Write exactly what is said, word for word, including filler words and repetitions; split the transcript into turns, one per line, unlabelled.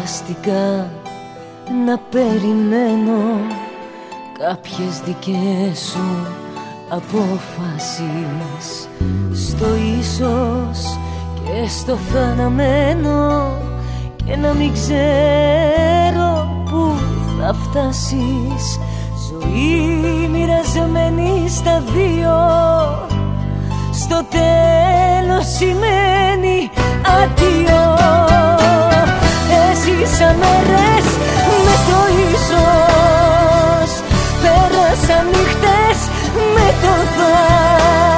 κουράστηκα να περιμένω κάποιες δικές σου απόφασεις. Στο ίσως και στο θαναμένο, και να μην ξέρω που θα φτάσεις. Ζωή μοιρασμένη στα δύο, στο τέλος σημαίνει αδειό. Έζησα μέρες με το ίσως, πέρασα νύχτες με το θα.